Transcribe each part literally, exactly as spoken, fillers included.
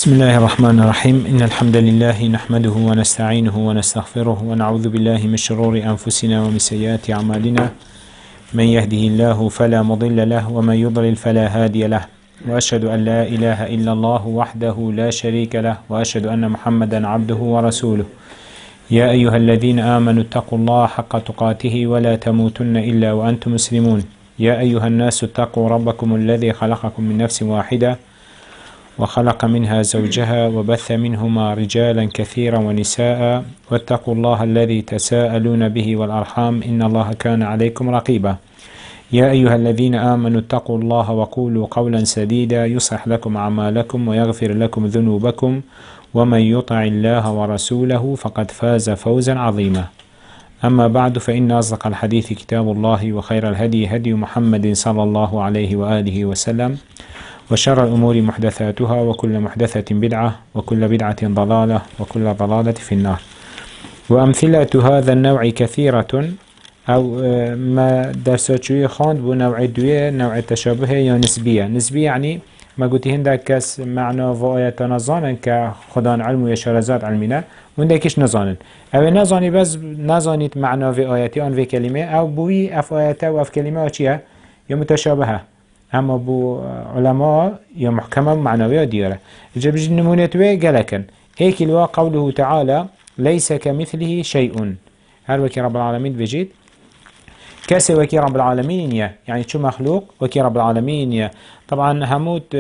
بسم الله الرحمن الرحيم إن الحمد لله نحمده ونستعينه ونستغفره ونعوذ بالله من شرور أنفسنا ومن سيئات أعمالنا من يهده الله فلا مضل له ومن يضلل فلا هادي له وأشهد أن لا إله إلا الله وحده لا شريك له وأشهد أن محمدا عبده ورسوله يا أيها الذين آمنوا اتقوا الله حق تقاته ولا تموتن إلا وأنتم مسلمون يا أيها الناس اتقوا ربكم الذي خلقكم من نفس واحدة وخلق منها زوجها وبث منهما رجالا كثيرا ونساء واتقوا الله الذي تساءلون به والأرحام إن الله كان عليكم رقيبا يا أيها الذين آمنوا اتقوا الله وقولوا قولا سديدا يصلح لكم أعمالكم ويغفر لكم ذنوبكم ومن يطع الله ورسوله فقد فاز فوزا عظيما أما بعد فإن أصدق الحديث كتاب الله وخير الهدي هدي محمد صلى الله عليه وآله وسلم وشر الأمور محدثاتها وكل محدثة بدعة وكل بدعة ضلالة وكل ضلالة في النار وأمثلة هذا النوع كثيرة أو ما درسات شوية خاند بو نوع دوية نوع التشابه يا نسبية نسبية يعني ما قلت هندا كس معنى وآيات نظانا كخدان علم ويشارزات علمنا وندكش نظانا أو نظاني بس نظانيت معنى في آياتي أن في كلمة أو بوي أف آياته وأف كلمة وشيها يا متشابهة اما بو علماء يا محكمة معنوية ديارة جبج النمونة توي قالكن هيك الوا قوله تعالى ليس كمثله شيء هل وكي رب العالمين بجيد كسي وكي رب العالمين يا يعني شو مخلوق وكي رب العالمين يا طبعا هموت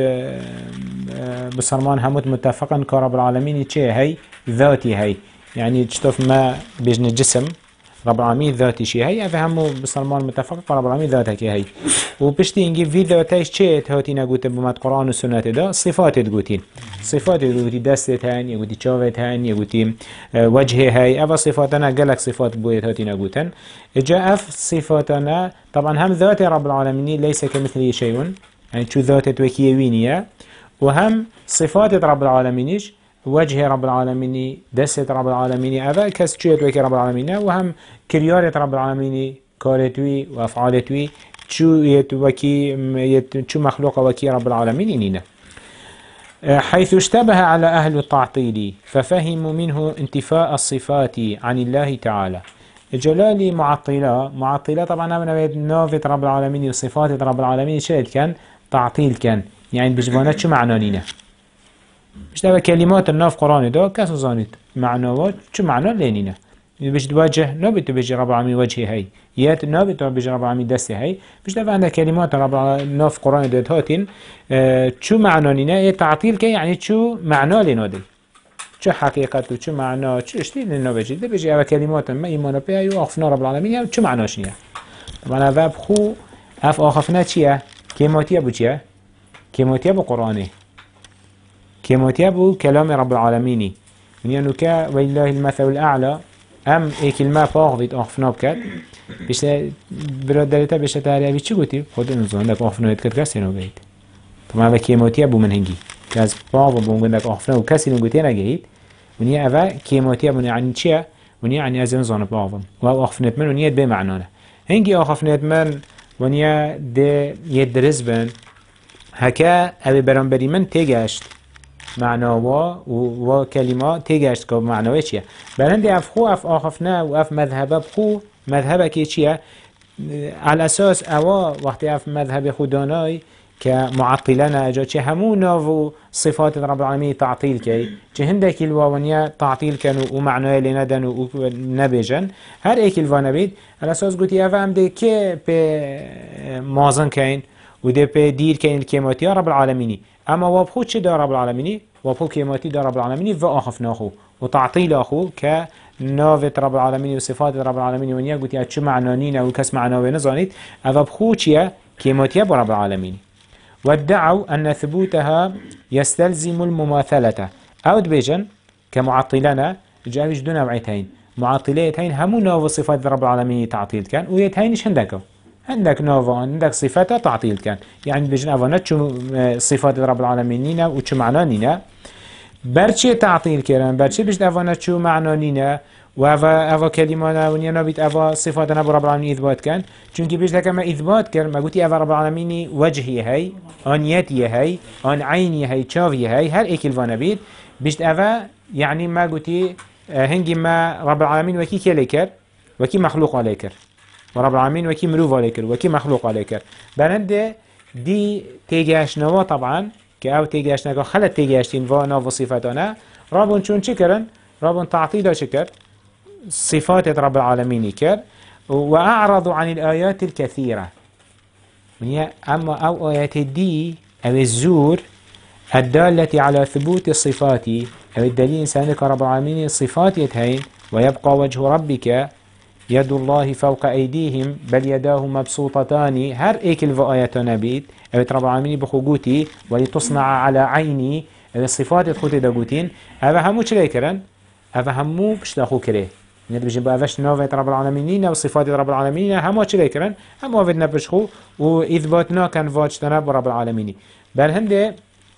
بصرمان هموت متفقا كرب العالمين چه هي ذاتي هي يعني تشوف ما بجن الجسم رب العالمين ذاتي شيء هي أفهموا بصرمان متفق رب العالمين ذاتك هي وبشتي إنجي في ذاتيش شيء هاتي نقول بمات قرآن والسنة ده صفات تقولين صفات تقولي دست هن يقولي شافت هن يقولي وجه هاي أف صفاتنا قالك صفات بويت هاتي نقولن جاء أف صفاتنا طبعا هم ذات رب العالمين ليس كمثله شيء يعني شو ذات وكيوينية وهم صفات رب العالمينش وجه رب العالمين دست رب العالمين أفا كس شوية وكي رب العالمين وهم كريارة رب العالمين كارتوي وأفعالتوي شو يتوكي يت شو مخلوق وكي رب العالمين إنينا حيث اشتبه على أهل التعطيل ففهموا منه انتفاء الصفات عن الله تعالى الجلالي معطلة معطلة طبعا أمنا نافت رب العالمين وصفات رب العالمين شاهد كان تعطيل كان يعني بجبانات شو معنانينا مش ده كلمات الناف قرآن ده كسو زانيت معنوات شو معنى لينينا بيش تواجه نبت بيجي رب العالمين وجهي هاي يات نبت بيجي رب العالمين دستي هاي مش ده عندك كلمات رب الناف قرآن ده هاتين اه شو معنى لينا ايه تعطيل كي يعني شو معنى لينا دي شو حقيقة شو معنى شو اشتي لنا بيجي ده بيجي على كلمات ما إيمان بها يوقفنا رب العالمين شو معنى شنيا طبعا هذا بخو اف آخفنا چيا كلماتيا بوچيا كلماتيا بقرآنه كيموتيا بو كلام رب العالمين من ينوكا والله المثل الأعلى أم اي كلمة فاغضيت أخفنا بكات بيش برادرتا بيش تاريا بيش چو قوتي خود انزو عندك أخفنا يتكت كسي نو بيت طبعا هذا كيموتيا بو من هنجي كاز فاغض بو عندك أخفنا وكسي نو قوتي نجيت من يه أفا كيموتيا بو يعني چيا من يعني أزن زان فاغض وهو أخفنت من ونيت بي معنانا هنجي أخفنت من ونيا دي يدرس بن هكا أبي برانبري من تيجاشت معناوا و كلمة تيجاشت كو معناوا چيا بلندي اف خو اف آخفنا و اف مذهب بخو مذهب كي چيا على اساس اوا وقت اف مذهب خوداناي كمعطلنا اجا چه همونا و صفات رب العالمين تعطيل كي چه هندك الواونيا تعطيل كانوا و معناوا لندن و نبيجن هر ايك الوانا بيد على اساس قلتي اف هم دي كي بي مازن كين و دي بي دير كين الكيماتي رب العالمين اما وابخو چه دار رب العالمين وابخو كيماتي دار رب العالمين و آخفنا اخو وتعطيل اخو كنافت رب العالمين وصفات رب العالمين ونيا قلت يا چه معنانين او كس معناوي نزانيت افابخو چيه كيماتي برب العالمين وادعوا ان ثبوتها يستلزم المماثلة او دبيجن كمعطلنا جاوش دون نوعيتين معطليتين همو ناف صفات رب العالمين تعطيل كان ويتهينش هندكو عندك نوفا عندك صفات تعطيل كان يعني بيجن افانات شو صفات رب العالمين وشو معنانينا برشي تعطيل كان برشي بيجن افانات شو معنانينا و أفا أفا كلمة ونيا نبيت أفا صفات نبو رب العالمين إثبات كان چونك بيش لك ما إثبات كان ما قلتي أفا رب العالمين وجهي هاي آن يتي هاي آن عيني هاي شافي هاي هر إيكل فانبيت بيش أفا يعني ما قلتي هنجي ما رب العالمين وكي كليكر وكي مخلوق عليكر ورب العالمين وكي مروف عليكر وكي مخلوق عليكر بلند دي تيجاش نوا طبعا كأو تيجاش نكا خلت تيجاشتين وانا وصفاتنا رابون شون شكرن رابون تعطيدا شكر صفات رب العالمين كر وأعرضوا عن الآيات الكثيرة أما أو آيات دي أو الزور الدالة على ثبوت الصفات أو الدليل إنسانك رب العالمين الصفات يتهين ويبقى وجه ربك يد الله فوق أيديهم بل يداه مبسوطتان هر إيكل في آياتنا بيت أو رب العالمين بخوتي ولتصنع على عيني أو الصفات تخوتي داقوتين هذا همو چلي كرن هذا همو بشتاخو كره يعني بيجي بقى نوفيت رب العالمين وصفات رب العالمين همو چلي كرن همو وفد نبشخو وإثباتنا كان فاجتنا برب العالمين بل هنده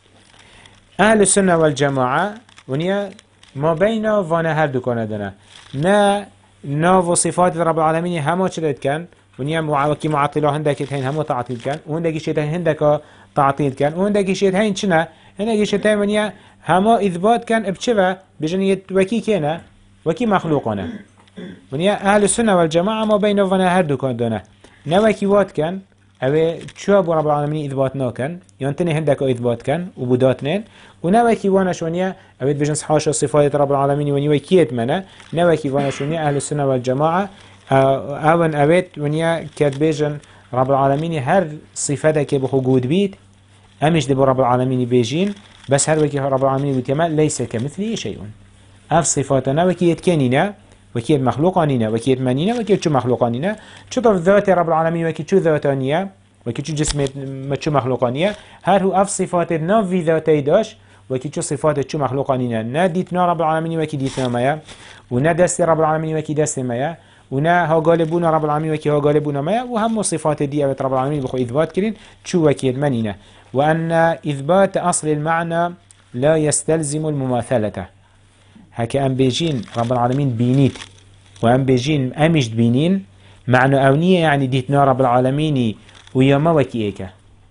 أهل السنة والجماعة ونيا ما بين وانا هر دكان دنا نا ناف وصفات رب العالمين همو چلت كان ونيا معوكي معطله هندك هين همو تعطيل كان وهندك شيء هندك تعطيل كان وهندك شيء هين شنا هندك شيء ونيا همو إثبات كان بشبه بجنية وكي كنا وكي مخلوقنا ونيا أهل السنة والجماعة ما بين وانا هر دكان دنا نوكي وات كان اوه چوه بو رب العالمين اثبات ناكن يانتني هندك اثبات كان وبوداتنين ونوكي وانا شونيا اوه بجنس حاشا صفات رب العالمين ونيوه كيت منا نوكي وانا شونيا اهل السنة والجماعة اوان اوه ونيا كات بيجن رب العالمين هر صفتك بخوجود بيت امش دبو رب العالمين بيجين بس هر وكي رب العالمين بيتما ليس كمثله شيء اف صفاتنا وكي يتكنينا وكيد مخلوقانينا وكيد منينا وكيد شو مخلوقانينا شو طف ذات رب العالمين وكيد شو ذاتانية وكيد شو جسم ما شو مخلوقانية هر هو أف صفات نافي ذاتي داش وكيد شو صفات شو مخلوقانينا نا ديتنا رب العالمين وكيد ديتنا مايا ونا دست رب العالمين وكيد دست مايا ونا ها غالبون رب العالمين وكيد ها غالبون مايا وهم صفات دي أبت رب العالمين بخو إثبات كرين شو وكيد منينا وأن إثبات أصل المعنى لا يستلزم المماثلة هكا ام بيجين رب العالمين بينيت وام بيجين امش بينين معنى اونية يعني ديتنا رب العالمين وياما وكي ايكا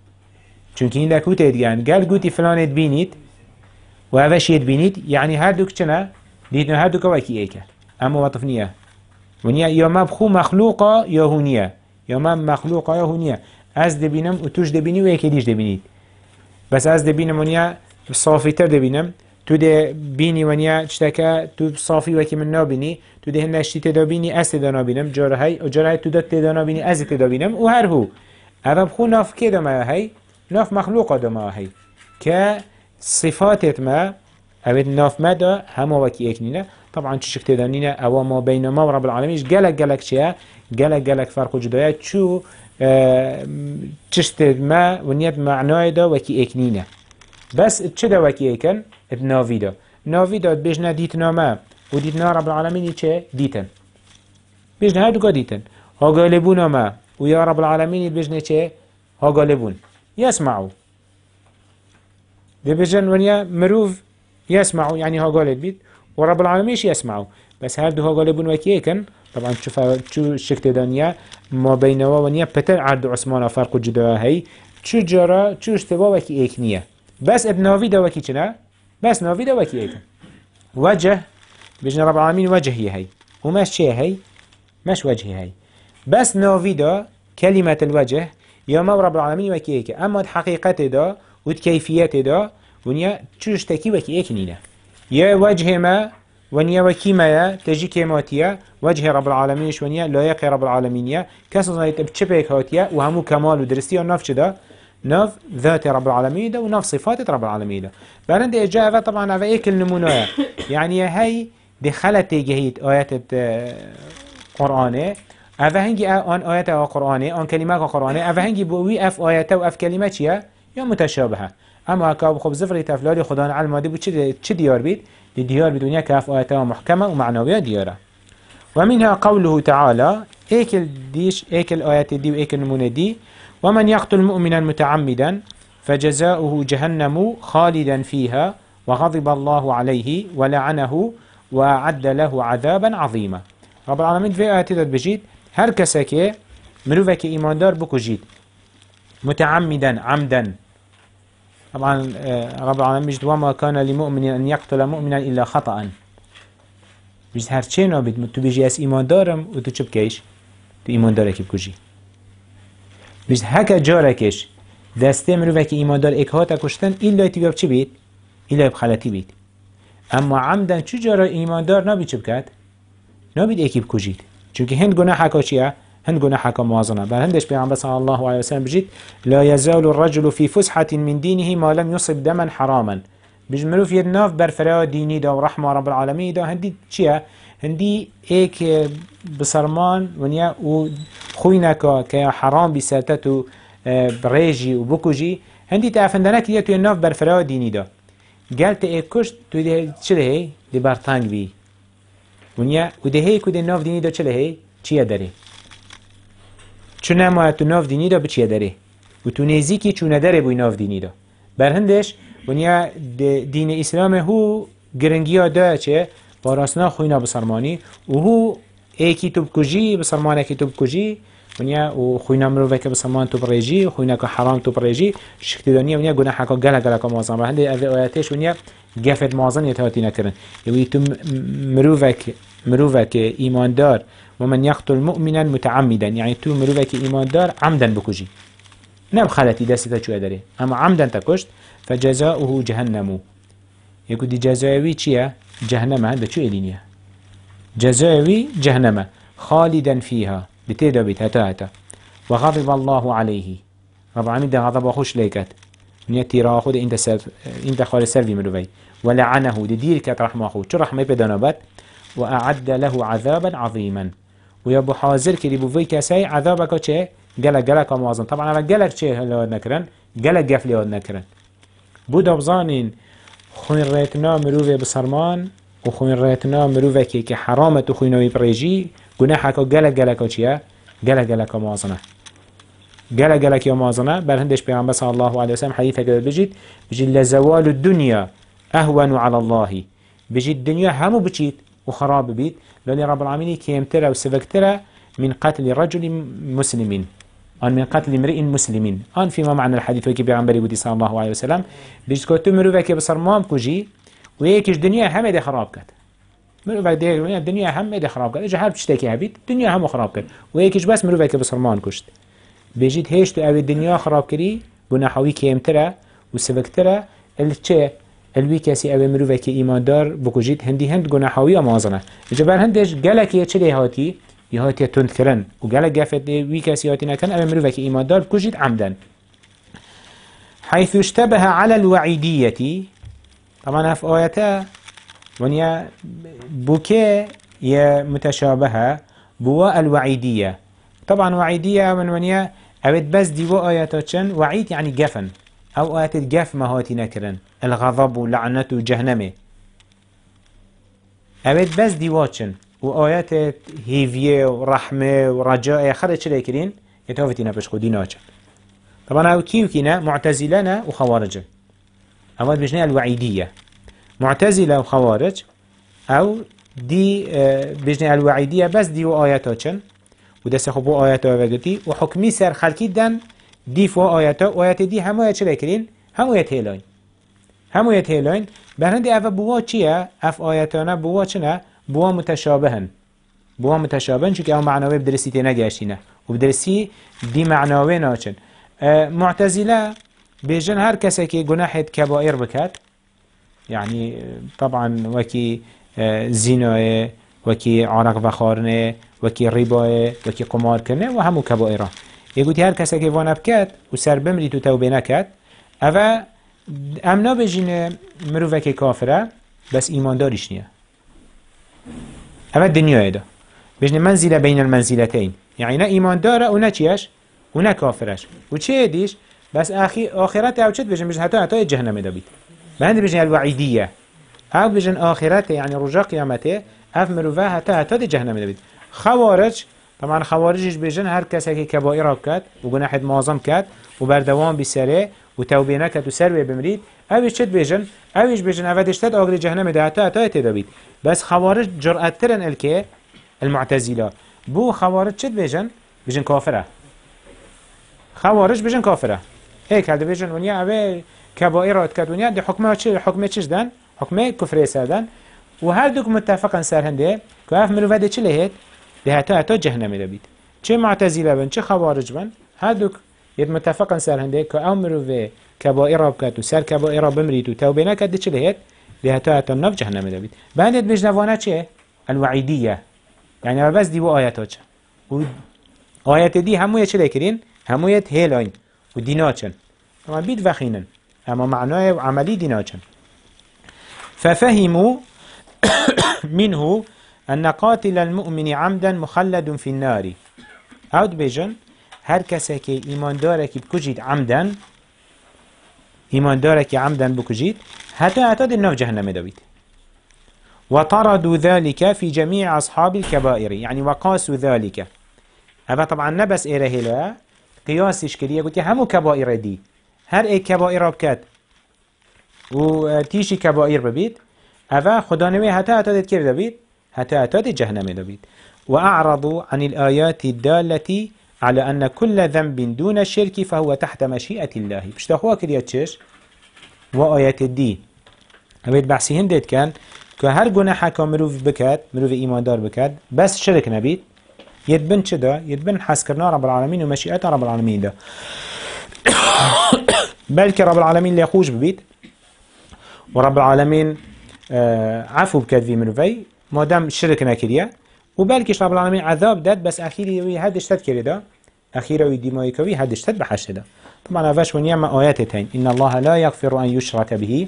چونك هنده كوتا يدقان قال قوتي فلانت بينيت وهذاش يدبينيت يعني هادوك چنا ديتنا هادوك وكي ايكا اما وطفنية ونيا ياما بخو مخلوقة يا هونية ياما مخلوقة يا هونية از دبينم وتوش دبيني ويكي ديش دبينيت بس از دبينم ونيا صافي تر دبينم تو ده بینی ونیا چتکه تو صافی وکی من نابینی تو ده نشتی تدابینی از تدا نابینم جاره های و جاره های تو داد تدا نابینی از تدا بینم و هر هو اما بخو ناف که دما هی ناف مخلوق دما هی که صفاتت ما اوید ناف ما دا همه وکی اکنینه طبعا چشک تدانینه او ما بین ما و رب العالمینش گلک گلک چیه گلک گلک فرق و جدایه چو چشت ما ونیت معنای دا وکی اکنینه بس چه دا وکی اکن ناوی دا ناوی دا بجنه دیتنا ما و دیتنا رب العالمینی چه دیتن بجنه هر دوگا دیتن ها غالبون ما و یا رب العالمینی بجنه چه ها غالبون يسمعوا بجن ونیا مروف يسمعوا يعني ها غالب بيت و رب العالمینش يسمعوا بس هر دو ها غالبون وکی اکن طبعا شو شكت دانيا ما بينوا ونیا پتر عرض عثمان فرق جدا هي چو جرا چو اشتباه وکی اکنیه بس اب ناوی دا وکی چنه بس ناوي ده وكي ايكا وجه بجنا رب العالمين وجهي هي وماش شيء هي ماش وجهي هي بس ناوي ده كلمة الوجه يا ما رب العالمين وكي ايكا اما الحقيقة ده والكيفية ده ونيا تشوش تكي وكي ايكنينه يا وجه ما ونيا وكي ما تجي كيماتيا وجه رب العالمين ونيا لا يقي رب العالمين يا كسر بتشبك هاتيا وهمو كمال ودرستي ونفش ده نف ذات رب العالمين ده ونف صفات رب العالمين ده بعدين إجابة طبعا على إيه كل نمونة يعني هاي دخلت جهيد آيات القرآن أفهنجي آن آيات القرآن آن كلمات القرآن أفهنجي بوي أف آيات وأف كلمات يا يا متشابهة أما كاب خب زفر تفلالي خدان على الماضي بتشد تشد ديار بيت الديار بدنيا كاف آيات محكمة ومعنوية ديارة ومنها قوله تعالى إيكل ديش إيكل آيات دي وإيكل نمونة دي ومن يقتل مؤمنا متعمدا فجزاؤه جهنم خالدا فيها وغضب الله عليه ولعنه وأعد له عذابا عظيما. رب العالمين في آيات بجيد هر كسكي مروفك إيمان دار بكو جيد متعمدا عمدا. طبعا رب العالمين بجد وما كان لمؤمن أن يقتل مؤمنا إلا خطأ. بجد هر چه نابد تو بيجي اس إيمان دارم و تو چه بكيش تو إيمان دارك بكو جي. بجد هكا جاركش دسته مروفك إيمان دار اكهاتا كشتن إلا تباب چه بيت؟ إلا بخلطي بيت. اما عمدا چو جارا إيمان دار نابد چه بكت؟ نابد اكي بكو جيد. چونك هند گناه حكا چيه؟ هند گناه حكا موازنه. بل هندش پیغمبر صلى الله عليه وسلم بجيت لا يزال الرجل في فسحة من دينه ما لم يصب دما حراما. بج مروف يدناف برفرا ديني دا ورحمة رب العالمين دا هندي چيه؟ هندي ايك بسرمان ونيا و خوينكا كيا حرام بساتتو بريجي وبكوجي هندي تافندنك يا تو يناف برفرا ديني دا قالت ايك كشت تو دي چه هي دي برتانگ بي ونیا و ده هی کد ناف دینی دا چله هی چیه داره چون نما تو ناف دینی دا بچیه داره و تو نزیکی چونه داره بوی ناف دینی دا بر هندش ونیا دین اسلام هو گرنگیا دا چه باراسنا خوینا بسرمانی و هو ایکی تو بکجی بسرمانه کی تو بکجی ونیا و خوینا مروفه که بسرمان تو بریجی خوینا که حرام تو بریجی شکتدانی ونیا گناه حکا گله گله که مازن بر هنده اوه آیاتش ونیا گفت مازن يتهاتي نكرن يويتم مروفك مروفك إيمان دار ومن يقتل مؤمنا متعمدا يعني تو مروفك إيمان دار عمدا بكجي نب خالتي دستة شو أدري أما عمدا تكشت فجزاؤه جهنم يقول دي جزاوي چيا جهنم هذا شو إلينيا جزاوي جهنم خالدا فيها بتيدا بتهتا هتا وغضب الله عليه رب العالمين ده غضب خوش ليكت نيتي راخد انت سر انت خالص سرفي مروي ولعنه دير كت رحمه خو شو رحمه بدنابت وأعد له عذابا عظيما ويابو حاضر كري بو في كسي عذابك چه جلا جلا كموازن طبعا على جلا چه هلاد نكرن جلا جف لياد نكرن بود ابزانين خوين ريتنا مروي بسرمان وخوين ريتنا مروي كي كي حرامه خوينوي بريجي گناحك جلا جلا كچيا جلا جلا كموازنه جلا جلا كي موازنه بل هندش بيعم بس الله عليه وسلم حديثه كده بجد بجد لزوال الدنيا أهون على الله بجد الدنيا همو بچيت وخراب بيت لأن رب العالمين كيمترى وسفكترى من قتل رجل مسلم أن من قتل امرئ مسلم أن فيما معنى الحديث وكي بيعنبري بودي صلى الله عليه وسلم بجد كنت مروفا كي بصر مام كجي ويكيش دنيا هم دي خراب كت مروفا دي الدنيا هم دي خراب كت إجا حال بشتاكي هبيت الدنيا هم خراب كت ويكيش بس مروفا كي بصر مان كشت بجد هيش تو أو الدنيا خراب كري بناحوي كيمترى وسفكترى الچه الوی کسی او مروفه که ایمان دار بکجید هندی هند گناحاوی آمازنه جبر هندش گلک یه چلی هاتی یه هاتی تند کرن و گلک گفت وی کسی هاتی نکن او مروفه که ایمان دار بکجید عمدن حيث اشتبه على الوعيدية طبعا اف آياته ونيا بوكي يا متشابهة بوا الوعيدية طبعا وعيدية من ونيا اوید بس دیو آیاتات چن وعید يعني جفن او آیات جف مهاتی نکرن الغضب و لعنت و جهنمه اوید بس دیوات چن و آیات هیویه و رحمه و رجاء خرج چه لیکرین يتوفتي نفش خودي ناچن طبعا او كيو كينا معتزلنا وخوارج اواد بجنه الوعيدية معتزلة وخوارج او دي بجنه الوعيدية بس ديو آياتا چن و دست خوبو آياتا وگتی و حکمی سر خلقی دن دي فو آياتا و آيات دي همو چه لیکرین همو یت هیلاین همو یت هیلاین برهند اف بوا چیه اف آياتانا بوا چنه بوا متشابهن بوا متشابهن چون که او معناوی بدرسی تینا گشتینه و بدرسی دي معناوی ناچن معتزله بيجن هر كسا كي جناحة كبائر بكات يعني طبعا وكي زنا وكي عرق وخارنه وكي ربا وكي قمار كرنه وهمو كبائره يقول هر كسا كي وانا بكات وسر بمري تو توبه نكات اوه امنا بجين مروفه كي كافره بس ايمان داريش نيه اوه الدنيا ده بجين منزله بين المنزلتين يعني نا ايمان داره و نا چيش و نا كافرش و چه ديش بس آخي آخرت او چت بجن بجن حتى حتى جهنم دا بيت بهند بجن الوعيدية او بجن آخرت يعني رجاء قيامته اف مروفه حتى حتى جهنم دا بيت خوارج طبعا خوارجش بجن هر کسی که کبائر کات و گناحت معظم کات و بردوام بسره و توبه نکد و سر و بمرید اویش چت بیجن اویش بیجن اوه دشتد آگری جهنم ده حتی حتی تدابید بس خوارج جرأت ترن الکه المعتزله بو خوارج چت بیجن بیجن کافره خوارج بیجن کافره هيك هذا بيجن ونيا أبي كبائرات كات ونيا دي حكمه شيء حكمه شيء دان حكمه كفر سادان وهردوك متفقا سر هنده كأف منو فده چه لهت ده حتى حتى جهنم لبيت چه معتزله بن چه خوارج بن هردوك يد متفقا سر هنده كأف منو في كبائرات كات وسر كبائرات بمريت وتوبه نكات ده چه لهت ده حتى حتى نف جهنم لبيت بعدت بجنوانه چه الوعيديه يعني بس دي و آياتها و آيات دي همو چه لكرين همو يت هيلاين وديناچن طبعا بيد وخينن اما معناه وعملي ديناچن ففهموا منه أن قاتل المؤمن عمدا مخلد في النار عود بيجن هر كسا كي إيمان دارك بكجيد عمدا إيمان دارك عمدا بكجيد حتى أتد النار جهنم دويت وطردوا ذلك في جميع أصحاب الكبائر يعني وقاسوا ذلك هذا طبعا نبس إيره لا قياسش كريه قلت همو كبائر دي هر اي كبائر بكات و تيشي كبائر ببيت أفا خدا نوي حتى أتدت كيف دبيت حتى أتدت جهنم دبيت وأعرضوا عن الآيات الدالة على أن كل ذنب دون الشرك فهو تحت مشيئة الله بشتاخوا كريه تشيش وآيات الدين أبيت بحثي هندت كان كهر جناح كمروف بكات مروف إيمان دار بكات بس شرك نبيت يتبن چدا يتبن حسكرنا رب العالمين ومشيئة رب العالمين ده بلك رب العالمين اللي يخوش ببيت ورب العالمين آه عفو بكذبي مروفي ما دام شرك نكريه وبلكش رب العالمين عذاب داد بس أخيري هدش تد كريدا أخيرا ويديمايكوي هدش تد بحش ده طبعا أفاش ونيما آياتين إن الله لا يغفر أن يشرك به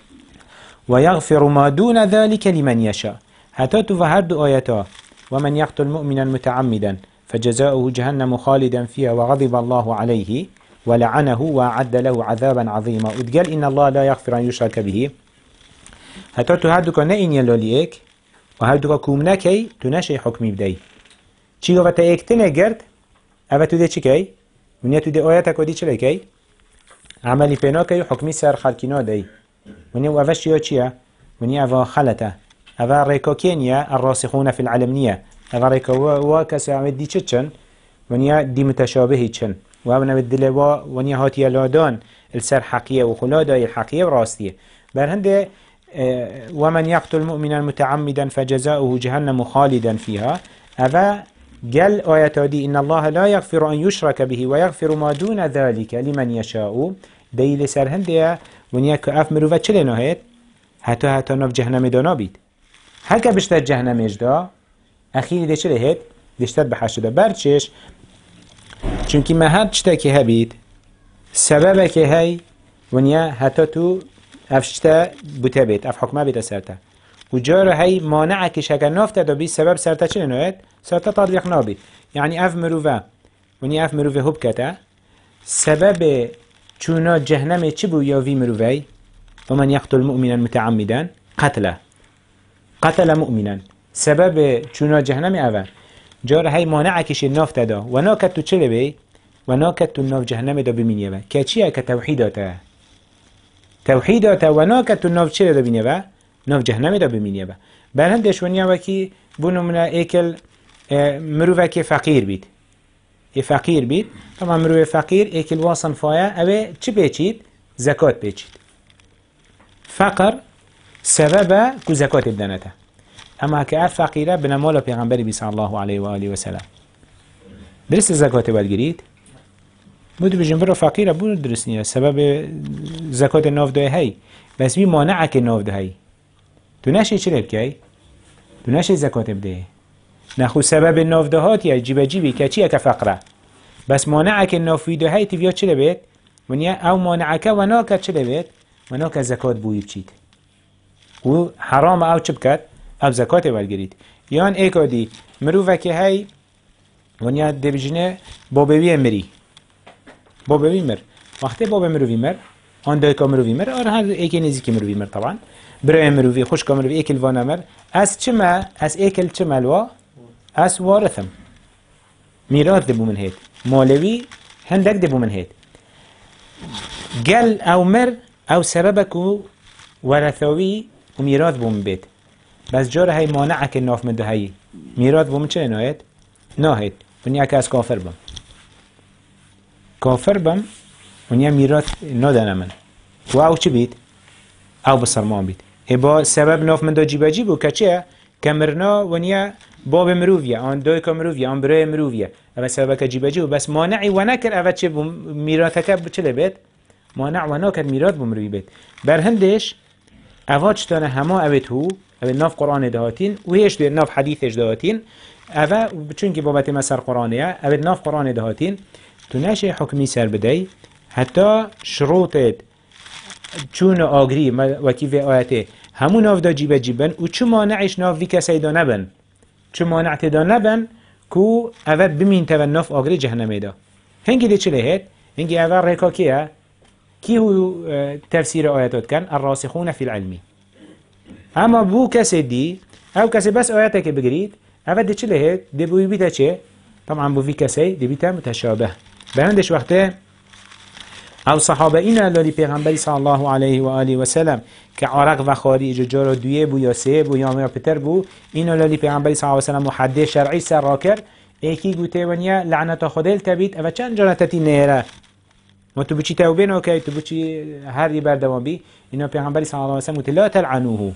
ويغفر ما دون ذلك لمن يشاء حتى تفهد آياتا ومن يقتل مؤمنا متعمدا فجزاؤه جهنم خالدا فيها وغضب الله عليه ولعنه وأعد له عذابا عظيما وتقال إن الله لا يغفر أن يشرك به حتى تهدك نئن يلوليك وهدك كومنكي تنشي حكمي بدي چي غفتا ايك تنقرد أفا تده چي كي من يتده آياتك ودي چلي كي عملي بيناكي حكمي سر خلقنا دي من يو أفاش يو چيا من يو أفا خلطه أفا ريكو كينيا الراسخون في العلمنية أفا ريكو واكسا عمد دي چچن ونيا دي متشابهي چن وابنا بالدلوا ونيا هاتي لادان السر حقية وخلادا الحقية وراستية برهنده اه ومن يقتل مؤمنا متعمدا فجزاؤه جهنم خالدا فيها أفا قال آيات دي إن الله لا يغفر أن يشرك به ويغفر ما دون ذلك لمن يشاء ديل سرهنده ونيا كأف مروفة چلي نهيت حتى حتى نف جهنم دانا بيت هكا بشتر جهنم اجدا اخيري ده چلي هيت بشتر بحش ده برچش چونكي ما هر چتا كي هبيت سببه كي هاي ونيا حتى تو افشتا بوتا بيت اف حكمه بيت سرتا وجار هاي مانعه كش هكا نافتا دا بي سبب سرتا چلي نهيت سرتا تطبيق نابيت يعني اف مروفه ونيا اف مروفه هب كتا سبب چونا جهنم چي بو ياوي مروفي ومن يقتل مؤمنا متعمدا قتله قتل مؤمنا سبب چونا جهنم اول جار هاي مانع كش الناف تدا وناكت تو چله بي وناكت تو الناف جهنم دا بمينيه با كچيه كتوحيداته توحيداته وناكت تو الناف چله دا بمينيه با ناف جهنم دا بمينيه با برهندش ونيا وكي بونو من ايكل مروفه كي فقير بيت اي فقير بيت طبعا مروفه فقير ايكل واصن فايا اوه چه بيچيد زكاة بيچيد فقر سبب كو زكاة الدنته اما كأف فقيرة بنمالا پیغمبری بی صلی الله علیه و آله و سلم درست زکات بالگرید بود بجن برو فقیره بود درست نیه سبب زکات ناف ده هی بس بی مانعه که ناف ده هی تو نشی چه بکی؟ تو نشی زکات بده نخو سبب ناف ده هات یا جیب جیبی که چیه که فقره بس مانعه که ناف ده هی تیویا چه بید؟ ونیا او مانعه که و ناکت چه بید؟ و ناکت زکات بوی بچید و حرام او چه بکد؟ اب زکات والگرید یان ایکا دی مروفه که هی ونیا دی بجنه بابوی مری بابوی مر وقتی باب مروفی مر آن دایکا مروفی مر آره هر ایکی نزیکی مروفی مر طبعا برای مروفی خوشکا مروفی ایکل وانا مر از چما از ایکل چمالوا از وارثم میراث دبو من هید مالوی هندک دبو من هید قل او مر او سببك ورثوي وميراث بوم بيت بس جاره هاي مانعك الناف من ده هاي ميراث بوم چه نهايت نهايت ونیا که از کافر بم کافر بم ونیا میراث ندانم من و او چی بید؟ او بسرمان بید با سبب ناف من دا جیبا جیبو که چه؟ کمرنا ونیا باب مروفیه آن دوی که مروفیه آن برای مروفیه او سبب که جیبا جیبو بس مانعی و نکر او چه میراثه چه بید؟ مانع و نکر میراث بمروی بید بر هندش او چطانه همه اوید هو اوید ناف قرآن دهاتین و هیش دوی ناف حدیثش دهاتین اوه چون که بابت مسر قرآنیه اوید ناف قرآن دهاتین تو نشه حکمی سر بدهی حتی شروطت چون آگری وکی و آیته همون ناف دا جیبه جیبن و چو مانعش ناف وی کسی دا نبن چو مانعت دا نبن که اوه بمین تاون ناف آگری جهنمه دا هنگی ده چله هید؟ هنگی اوه ریکا کیه؟ کی هو تفسیر آیاتات کن؟ الراسخون فی العلمی اما بو کسی دی او کسی بس آیاته که بگرید اوه ده چله هید؟ ده بوی بیتا چه؟ طبعا بو في كسي دي بيتا متشابه بهندش وقته او صحابه اینا لالی پیغمبری صلی الله علیه و آله و سلم که عرق و خاری ججار دویه بو یا سه بو یا پتر بو اینا لالی پیغمبری صلی الله علیه و سلم محده شرعی سر را کرد ایکی گوته ونیا لعنت خودل تبید او چند جانتتی نیره ما تو بچی توبه نوکی تو بچی هر یه بردوان بی اینا پیغمبری صلی الله علیه و سلم لا تلعنوه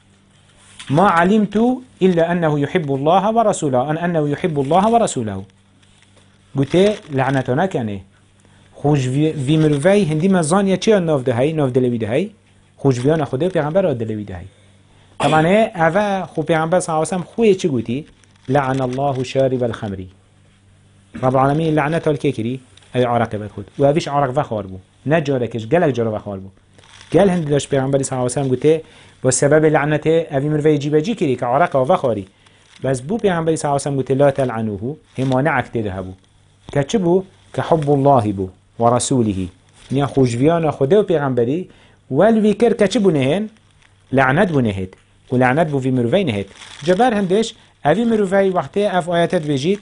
ما علمت إلا أنه يحب الله ورسوله أن أنه يحب الله ورسوله قلت لعنتنا كانه خوش في مروفي هندي مزانية چه ناف ده هاي ناف دلوي ده هاي خوش فيانا خوده و پیغمبر را دلوي ده هاي طبعا اوه خو پیغمبر صلى الله عليه وسلم خوه چه قلتي لعن الله شارب الخمري رب العالمين لعنته الكيكري اي عرق بخود و اوش عرق وخار بو نجاركش قلق جارو وخار بو قال هندي داش پیغمبر صلى الله عليه وسلم قلت با سبب لعنته اوی مروی جیبه جی کری که عرق و خاری بس بو پیغمبری صلی الله علیه و سلم لا تلعنوه هم مانعک تده بو که چه بو؟ که حب الله بو و رسوله نیا خوشویان خوده و پیغمبری والوی کر که چه بو نهن؟ لعنت بو نهد و لعنت بو وی مروی نهد جبر هندش اوی مروی وقتی اف آیاتت بجید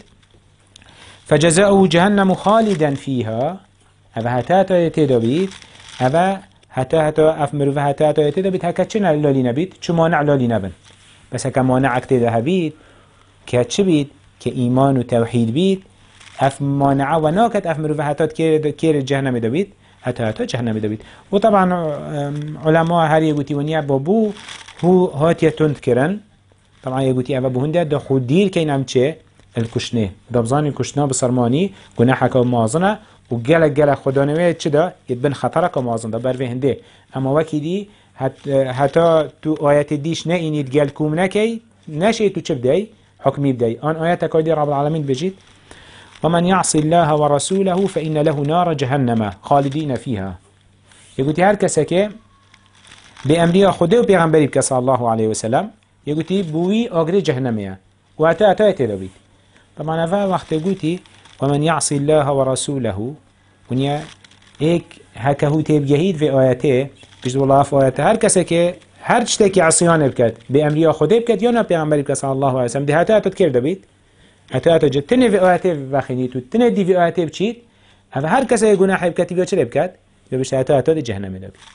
فجزاؤه جهنم خالدا فيها اوه هتاتا تده بید اوه حتی حتی اف مروه حتی حتی ایتی دا بید هکا چه لالی نبید؟ چه مانع لالی نبن بس هکا مانع اکتی دا بید که چه بید؟ که ایمان و توحید بید اف مانع و ناکت اف مروه حتی کیر جهنم دا بید حتی حتی جهنم دا بید و طبعا علماء هر یکوتی ونیا بابو هو هاتی تند کرن طبعا یکوتی اوه بهنده دا خود دیر که اینم چه؟ الکشنه دابزانی کشنه بسرمانی گناحک و مازنه و گله گله خدانوی چه دا یدبن خطره که مازن دا بر هنده اما وکی دی حتی تو آیت دیش نه اینید گل کوم نکی نشه تو چه بدهی حکمی بدهی آن آیت کردی رب العالمین بجید ومن يعصي الله ورسوله فإن له نار جهنم خالدين فيها يقولي هر کسی که به امری خدا و پیغمبری بک صلی الله علیه و سلم يقولي بوی آگر جهنمیه و حتی حتی اتدابید طبعا افا وقت قلتي ومن يعصي الله ورسوله ونيا ایک هكهو تبجهید في آياته بجد الله في آياته هر کسی که هر چتکی عصیان بکد به امری خدا بکد یا نه پیغمبری بک صلی الله علیه و سلم ده حتی حتی کرده بید حتی حتی جد تنه في آياته بخینید و تنه دی في آياته بچید اما هر کسی گناح بکد یا چه بکد یا بشت حتی حتی جهنم ده بید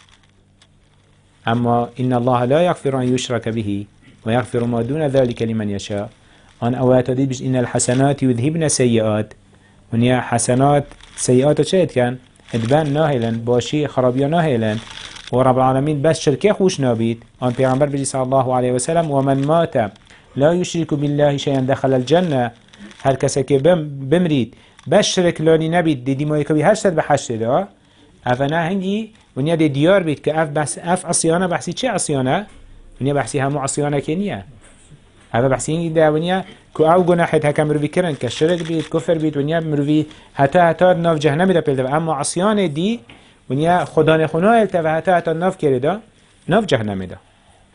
اما إن الله لا يغفر أن يشرك به ويغفر ما دون ذلك لمن يشاء أن آيات دي بش إن الحسنات يذهبن سيئات ونيا حسنات سيئات شاید كان ادبان ناهلا باشي خرابيا ناهلا ورب العالمين بس شركه خوش نابيد أن پیغمبر بجي صلى الله عليه وسلم ومن مات لا يشرك بالله شيئا دخل الجنة هر کسی که بمرید بس شرک لانی نبید دی دیمایی که بی هشتد به هشتد دا افنا هنگی ونیا دی دیار بید که اف بس اف عصیانه بحثی چه عصیانه؟ ونیا بحثی همو عصیانه که نیه اف بحثی هنگی دا ونیا که او گناحت هکا مروی کرن که شرک بید کفر بید ونیا مروی حتی حتی ناف جهنمی دا پیلده اما عصیانه دی ونیا خدا نخونه التا و حتی حتی ناف کرده ناف جهنمی دا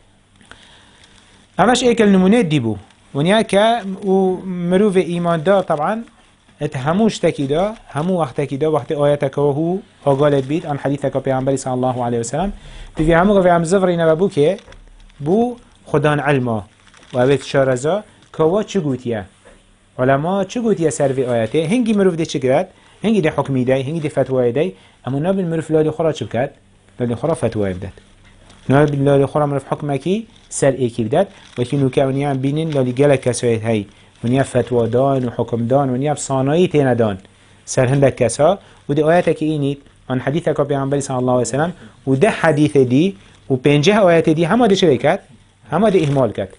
همش ایکل نمونه دی بو ونیا که مروف ایمان دار طبعا ات هموش تکی دا همو وقت تکی دا وقت آیت که هو آگالت بید آن حدیث که پیغمبری صلی الله علیه وسلم دیگه همو که هم زفر اینه بو که بو خدان علما و اوید شارزا که وا چه گوتیه علما چه گوتیه سر وی آیته هنگی مروف دی چه گرد هنگی دی حکمی دی هنگی دی فتوای دی اما نابل مروف لالي خورا چه بكات؟ لالي خورا فتوى بدات نابل لالي خورا مروف حكمكي سر ايكي بدات وكي نوكا ونيا بينين لالي قلق كسويت هاي ونيا فتوى دان وحكم دان ونيا بصانايي تينا دان سر هندك كسا ودي آياتك اينيت عن حديثك بيعنبالي صلى الله عليه وسلم وده حديث دي وبينجه آيات دي هما دي شريكات هما دي إهمال كات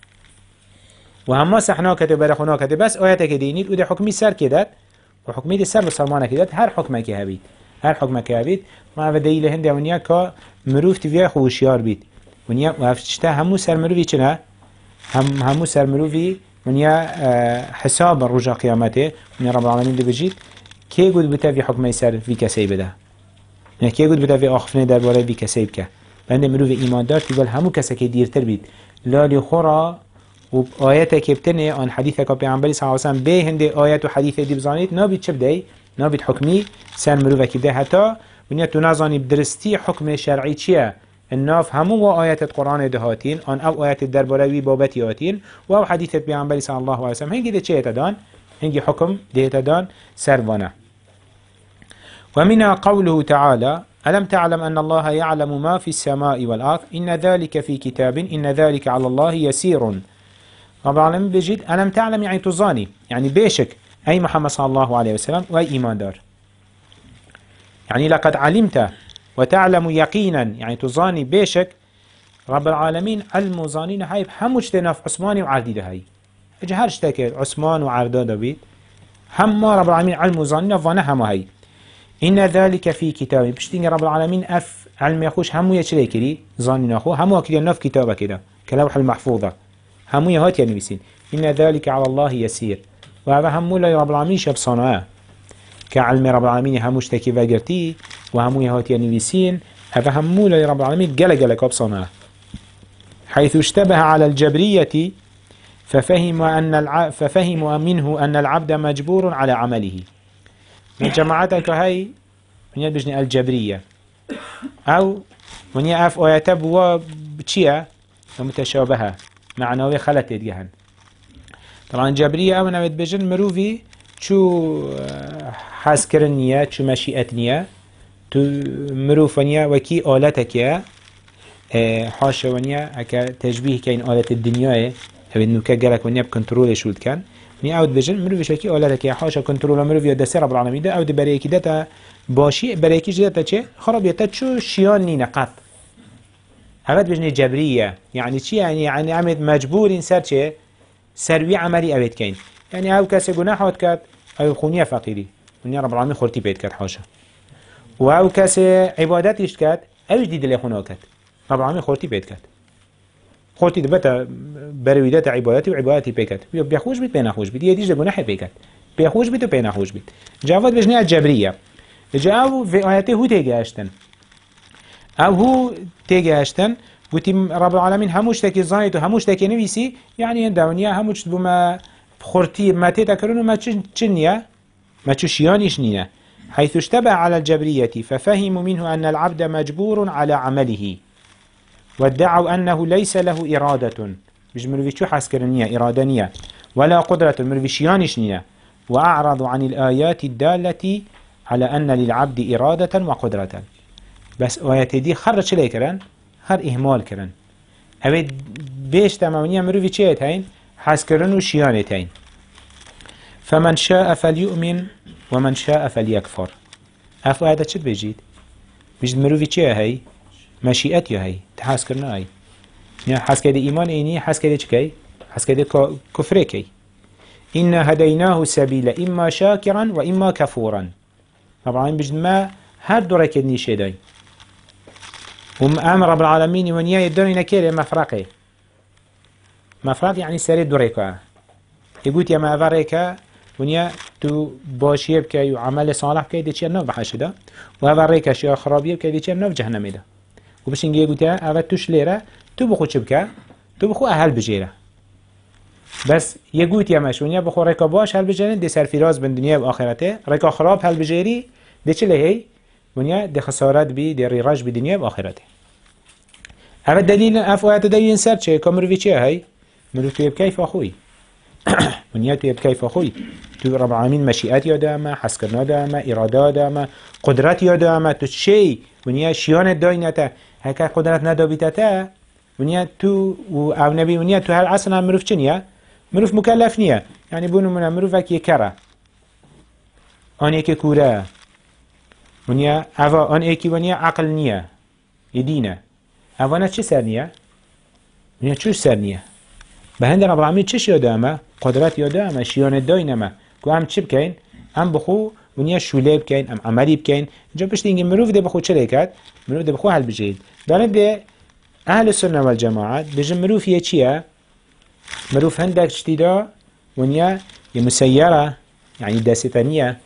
وهما سحنا كتب برخنا كتب بس آياتك دينيت وده حكمي سر كدات وحكمي دي سر بسلمانه كدات هر حكمك هبيت هر حكمك هبيت ما بديل هندي ونيا كا مروف تبيع خوشيار بيت ونيا وفتشته همو سر مروفي چنا هم همو سر مروفي ونيا حساب رجع قيامته ونيا رب العالمين دي بجيت كي قد بتافي حكمي سر في كسي بده يعني كي قد بتافي آخفنه درباره في كسي بك بند مروف إيمان دار تقول همو كسا كي دير تربيت لا لخورا وآياتك يبتني عن حديثك بيعنبالي صلى الله عليه وسلم بي هندي آيات وحديث دي بزانيت نابد چه بدأي نابد حكمي سر مروفك بده حتى ونيا تنازاني بدرستي حكم شرعي چيه الناف همو آيات القرآن دهاتين عن او آيات الدرباره بابتي آتين و حديث بيعنبالي صلى الله عليه وسلم هنگي ده چه يتدان هنگي حكم ده يتدان سروانا ومنها قوله تعالى ألم تعلم أن الله يعلم ما في السماء والأرض إن ذلك في كتاب إن ذلك على الله يسير رب العالمين بجد ألم تعلم يعني تظاني يعني بيشك أي محمد صلى الله عليه وسلم وأي إيمان دار يعني لقد علمت وتعلم يقينا يعني تظاني بيشك رب العالمين علم ظانين هاي بحموش تناف عثماني وعرديده هاي اجهر اشتكي عثمان وعرداده بيت هم رب العالمين علم ظانين فانا هم هاي إن ذلك في كتاب بشتين رب العالمين أف علم يخوش همو يشري كري ظانين أخو همو أكيد نف كتابه كده كلوح المحفوظة همو يهات ينبسين إن ذلك على الله يسير وهذا همو لا رب العالمين شب صنعه كعلم رب العالمين همو اشتكي فاقرتي وهمو يهات ينبسين هذا همو لا رب العالمين قلق قلق بصنعه حيث اشتبه على الجبرية ففهم أن الع... ففهم منه أن العبد مجبور على عمله من جماعتك هاي من يبجني الجبرية أو من يأف آيات بوا بتشيا ومتشابهة معنوي خلت يدجهن طبعا جبرية أو نبت بجن مروفي شو حاسكرنية شو مشيئتنية تو مروفنية وكي آلتك يا حاشا ونيا هكا تشبيه كاين آلة الدنيا هبين نوكا جالك ونيا بكنترول شود كان ني اود بجن مروفي شكي آلتك يا حاشا كنترول مروفي دست رب العالمين ده اود بريكي دتا باشي بريكي دتا چه خراب يتا شو شيان ني نقط هبت بجني جبرية يعني چي يعني يعني عمد مجبور انسر چه سروي عملي اويد كاين يعني او كاسي گناحات كات او خونية فقيري ونيا رب العالمين خورتي بيت كات حاشا و او كاسي عبادتش كات اوش دي دل خونه كات رب العالمين خورتي بيت كات خورتي دبتا برويدات عبادتي وعبادتي بيكات بيخوش بيت بينخوش بيت يديش ده گناح بيكات بيخوش بيت وبينخوش بيت جواد بجني الجبرية جاو في آياته هو تيجاشتن او هو تيجاشتن قلت رب العالمين هموش تكي زايد وهموش تكي نبيسي يعني دونيا هموش بما خورتي ما تتكرون ما تشنيا ما تشيانيش نينا حيث اشتبه على الجبرية ففهموا منه أن العبد مجبور على عمله وادعوا أنه ليس له إرادة مش مروفي شو حاسكرنية إرادانية ولا قدرة مروفي شيانشنية وأعرضوا عن الآيات الدالة على أن للعبد إرادة وقدرة بس آيات دي خرج لي كرن خر إهمال كرن أبد بيش تمامية مروفي چيت هين حاسكرن وشيانت هين فمن شاء فليؤمن ومن شاء فليكفر أف آيات چت بيجيد بيجد مروفي چيه هاي مشيئت يا هاي تحس كرنا هاي يعني حس كده إيمان إني حس كده شكاي حس كده كفر كي إن هديناه سبيل إما شاكرا وإما كفورا طبعا بجد ما هر دورة كدني شداي وأمر رب العالمين ونيا يدوني نكير مفرقه مفرق يعني سري دوريكا يقول يا ما أفريكا ونيا تو باشيه بكي وعمل صالح بكي دي چه نو بحشده وأفريكا شيء خرابيه بكي دي چه نو جهنم ده وبش نجي قلت له أبى توش ليرة تو بخو شبكة تو بخو أهل بجيرة بس يقول يا مشونيا بخو ركاباش هل بجيرين دي سرفراز بين دنيا وآخرته ركا خراب هل بجيري دي چه هي ونيا دي خسارات بي دي ريراج بدنيا وآخرته هذا دليل أفوات دليل سرچه كمروي چه هاي مروي بكيف أخوي ونيا تو بكيف أخوي تو رب العالمین مشیئت یاده اما حس کرنا ده اما اراده ده اما قدرت یاده اما تو چی ونیا شیان داینته هکا قدرت ندابیته تا ونیا تو و او نبی ونیا تو هر اصلا مروف چنیه مروف مکلف نیه یعنی بونو من مروف اکی کره آن ایک کوره ونیا اوا آن ایکی ونیا عقل نیه یدینه اوانا چه سر نیه ونیا چوش سر نیه به هند رب العالمین چش یاده اما قدرت یاده اما شیان داینمه که هم چی بکن هم بخو ونیا شوله بکن هم عملی بکن اینجا پشت اینگه مروف ده بخو چه کرد مروف ده بخو حل بجید برای ده اهل السنه والجماعت بجم مروف یه چیه مروف هندك شتيدا ونيا مسيرة يعني داستانية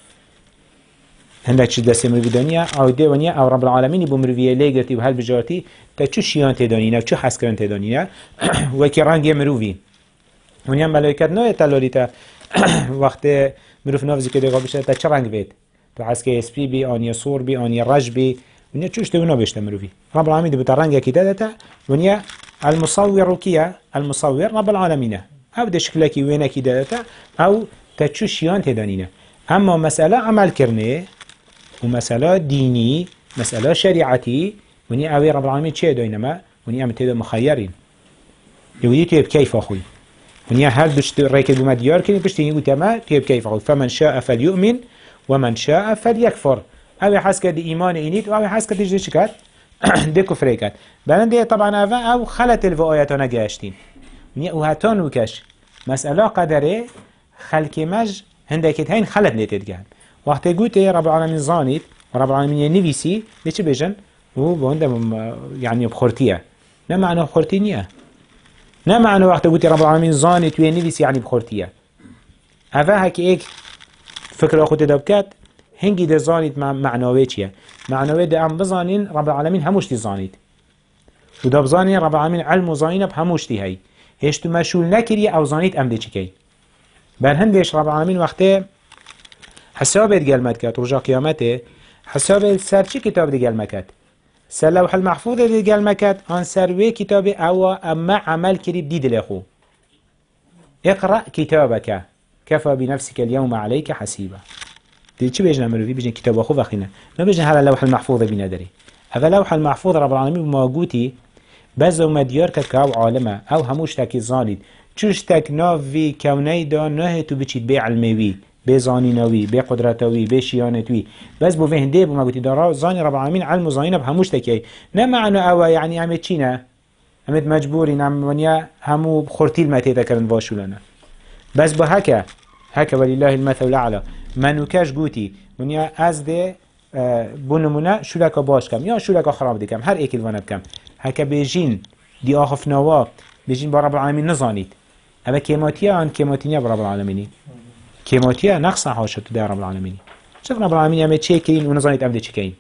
هندك شت داست مروفي دانية أو دي ونيا أو رب العالمين يبو مروفية ليجرتي وهل بجارتي تا چو شيان تدانينا و چو حسكران تدانينا وكي رانجي مروفي ونيا ملايكات نوية تلالي تا وقت مروف نافزي كده قابشتا تا چه رنگ بيت تو حسكي اس بي بي آنيا صور بي آنيا رج بي ونيا چوش تهونا بيشتا مروفي رب العالمين دي بتا رنگا كي دادتا ونيا المصور كيا المصور رب العالمين او ده شكلكي وينكي دادتا او تچو شيان تدانينا اما مسألة عمل كرنه ومسألة ديني مسألة شريعتي وني اوي رب العالمين چه داينما وني ام تيدا مخيرين يقولي تيب كيف اخوي وني هل دشت ريكد بما ديار كني بشتي يقول تما تيب كيف اخوي فمن شاء فليؤمن ومن شاء فليكفر اوي حسك دي ايمان اينيت اوي حسك دي شكات دي كفر كات بلندي طبعا اوه او خلت الفآياتنا جاشتين وني اوهاتان وكش مسألة قدره خلق مج هندك هين خلت نتيت جهن وقت قلت رب العالمين زانيت ورب العالمين نفسي ليش بيجن هو بهندم يعني بخورتيه ما معنى بخورتينيه ما معنى وقت قلت رب العالمين زانيت ونفسي يعني بخورتيه هذا هيك ايك فكرة أخوتي دبكات هنجي ده زانيت مع معنوي چيه معنوي ده ام بزانين رب العالمين هموش دي زانيت وده بزانين رب العالمين علم وزانين بهموش دي هاي هيش تو مشغول نكري او زانيت ام دي چكي بل هندش رب العالمين وقته حسابت قلمت كات رجا قيامته حسابت سر چه كتاب دي قلمت كات سر لوح المحفوظ دي قلمت كات آن سروي كتاب او اما عمل كريب دي دلخو اقرأ كتابك كفى بنفسك اليوم عليك حسيبا دي چه بيجنا مروفي بيجنا كتاب اخو وخينا ما بيجنا هلا لوح المحفوظ بينا داري هذا لوح المحفوظ رب العالمين بمواقوتي بزو مديار كاو عالمه او هموش تاكي زانيد چوش تاك ناوي كوني دا نهي تو بچيد بي علميوي بي زانينوي بي قدرتوي بي شيانتوي بس بو فهنده بو مقوتي دارا زاني رب العالمين علم زانينا بهموش تاكي نمعنى او يعني عمد چينا عمد مجبوري نعم ونيا همو بخورتيل ما تيتا كرن باشو لنا بس بو هكا هكا ولله المثل الأعلى منوكاش قوتي ونيا از ده بو نمونه شولكا باش كم يا شولكا خراب دي كم هر ايكل وانا بكم هكا بيجين دي آخف نوا بيجين با رب العالمين نزانيد اما كيماتيا عن كيماتينيا برب العالمين كيماتيا نقص حاشا تدار رب العالمين شوف رب العالمين اما تشيكين ونزانيد ام دي تشيكين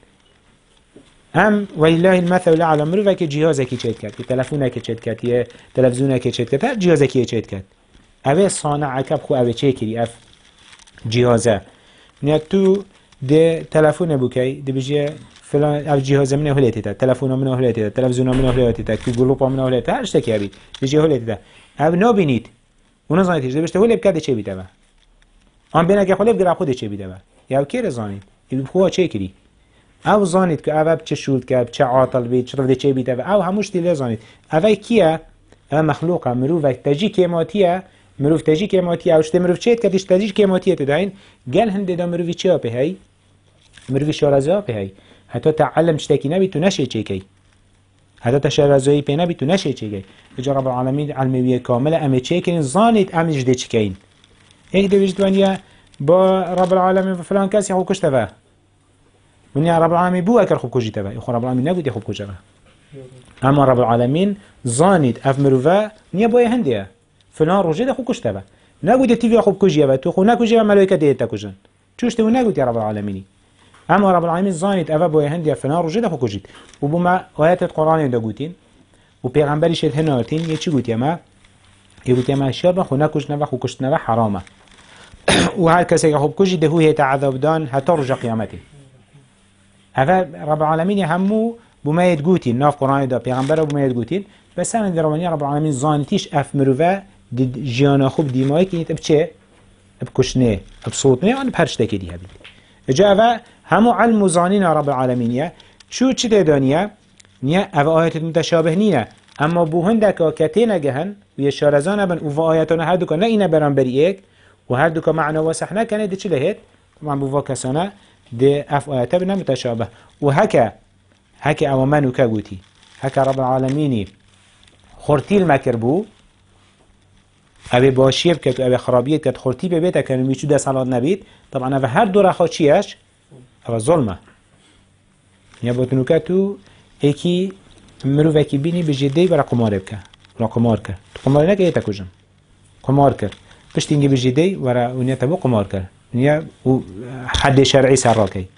هم ولله المثل الأعلى مروفك جهازك يشيت كات تلفونك يشيت كات يا تلفزيونك يشيت كات هر جهازك يشيت كات اوه صانعك بخو اوه چيكري اف جهازه نيا تو ده تلفون بوكي ده بيجي فلان اف جهاز منه هليته تلفون منه هليته تلفزيون منه هليته كي جروب منه هليته هر اشتكي ابي بيجي هليته اب نو بينيت اون زانيت ده بيشته هلي بكده چه بيده ام بينا که خلي بگرا خود چه بيده يا كير زانيت يبي خو چيكري او زانيت که او چه شولد که چه عاطل بي چه ده چه بيده او هموش دي زانيت اوه کیه او مخلوقه مروفك تجي كيماتيه مروف تجي كيماتيه اوش مروف چيت كدش تجي كيماتيه تداين قال هند ده مروفي چه به هي مروفي شارزه به هي حتی تعلم چتکی نبی تو نشه چیکی حتی تشارزایی پی نبی تو نشه چیکی اجا رب العالمین علمیه کامل امه چیکین زانید امه جده چکین ایک دویش دوانیا با رب العالمین و فلان کسی خوب کشته با ونیا رب العالمین بو اکر خوب کشیده با اخو رب العالمین نبودی خوب کشه با اما رب العالمین زانید اف مروفه نیا بای هندیه فلان روژه ده خوب کشته با نگودی تیوی خوب کشیه با تو خو نکشیه و ملائکه دیتا کشن چوشته و نگودی رب العالمینی اما رب العالمين زانيت افا بو هندي فنار رجده خو كوجيت وبما ايات القران دا غوتين وبيغمبري شد هناتين يچي غوت يما يغوت يما شاب خو نكوش نوا خو كشت نوا حرامه وهر كسي خو كوجي ده هو يتعذب دان حتى رجع قيامته افا رب العالمين همو بما يتغوتين ناف قران دا بيغمبر بما يتغوتين بس انا دروني رب العالمين زانتيش اف مروفا دي جيانا خوب ديماي كي تبچه بكشنه بصوتنه وأنا بهرشتك دي هبي جاء همو علم زانين رب العالمين شو چه دانيا نيا او آيات متشابه نينا اما بو هندك كتينا جهن ويشارزان بن او آياتنا هر دوكا نه اینا بران بری ایک و هر دوكا معنا واسح نکنه دي چه لهت طبعا بو واكسانا دي اف آيات بنا متشابه و هكا هكا او منو كاغوتي هكا رب العالمين خورتي المكر بو اوه باشیب کت و اوه خرابیت کت خورتی ببیت که میچو ده صلات نبید طبعا اوه هر دو رخوا چیش؟ اوه ظلمه یا باتنو که تو ایکی مروف ایکی بینی بجیدهی برا قماره بکه برا قمار کرد تو قماره نکه ایتا کجم قمار کرد پشت اینگه بجیدهی ورا اونیا تبو قمار کرد اونیا حد شرعی سر را که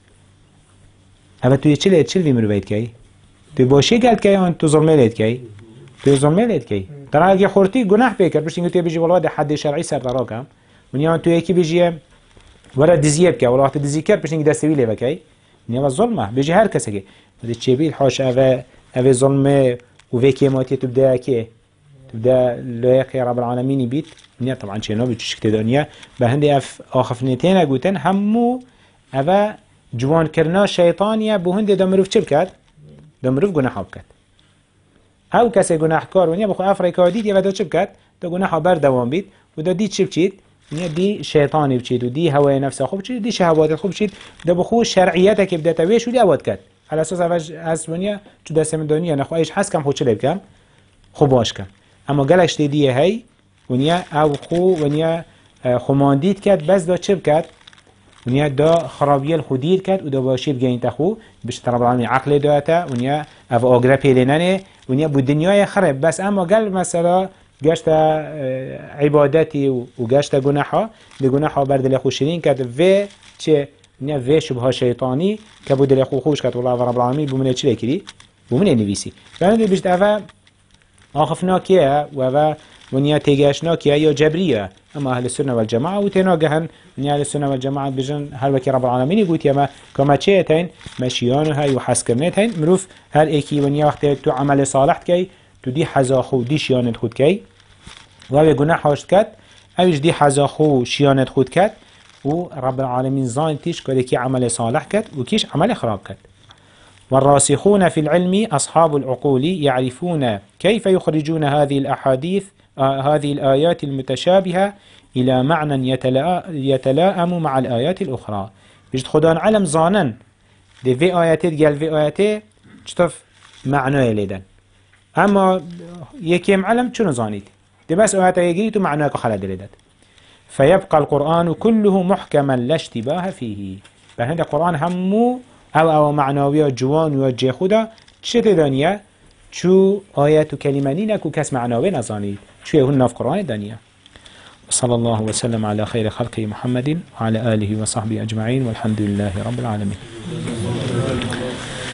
اوه توی چل ایت چل وی مروف ایت که توی باشی گلد که یا تو ظلمه لید که توی ظلمه لید که ترى اگه خورتی گناه بکر بس اینکه تو بيجي والله ده حد شرعي سر دراكم ونیا تو یکی بيجي ولا دزیه بک ولا وقت دزی کرد بس اینکه دستوی لی بکی نیا ظلمه بيجي هر کسی که ولی چه بیل حاش اوه اوه ظلمه و وکی ماتی تبدا که تبدا لایق رب العالمین بیت نیا طبعا چه نو بتشک تدانیا به هندی اف آخفنتین اگوتن همو اوه جوان کرنا شیطانیه به هندی دمروف چه بکد دمروف گناه بکد هاو کسی گناهکار ونیا بخو افریقا دید یا ودا چه بکد دا گناه بر دوام بید و دا دید چه بچید ونیا دی شیطانی بچید و دی هوای نفس خوب بچید دی شهوات خوب بچید دا بخو شرعیت که بدات ویش و دی اواد کد على اساس اوج از ونیا چو دست من دنیا نخو ایش حس کم خود چه بکم خو باش کم اما گلش دیه هی ونیا او خو ونیا خماندید کد بس دا چه بکد ونیا دا خرابیل خودیر کرد و دا باشی بگین تخو بشت رب العالمین عقل داتا ونیا او آگره پیلنانه ونیا بود دنیای خراب بس اما قال مثلا گشت عبادتی و گشت گناحا دی گناحا بر دل خوشرین کرد و چه ونیا و شبه شیطانی که بود دل خوش کرد والله رب العالمین بومنه چه کردی بومنه نویسی فهمید بشت اول آخفنا کیه و و ونیا تیگشنا کیه یا جبریه اما اهل السنه والجماعه و تناگهن ونیا اهل السنه والجماعه بجن هر وکی رب العالمین يقول ما كما چهتين مشيانها يحس كرنتين مروف هر ايكي ونیا وقت تو عمل صالح کی تو دی حزاخو دی شیانت خود کی و او گناه هاشت کد اوش دی حزاخو شیانت خود کد و رب العالمین زان تیش که کی عمل صالح کد و کیش عمل خراب کد والراسخون في العلم أصحاب العقول يعرفون كيف يخرجون هذه الأحاديث آه هذه الآيات المتشابهة إلى معنى يتلا يتلائم مع الآيات الأخرى بجد خدان علم زانن دي في آيات قال في آيات چطف معناه ليدن أما يكيم علم چون زانيت دي بس آيات يجري تو معناه خلد ليدن فيبقى القرآن كله محكما لا اشتباه فيه فهند القرآن همو او او معناوی جوان و جه خدا چه دانیه چو آیت و کلمه نینک و کس معناوی نزانید چوی هون ناف قرآن دانیه صلى الله وسلم على خير خلقه محمد وعلى آله وصحبه أجمعين والحمد لله رب العالمين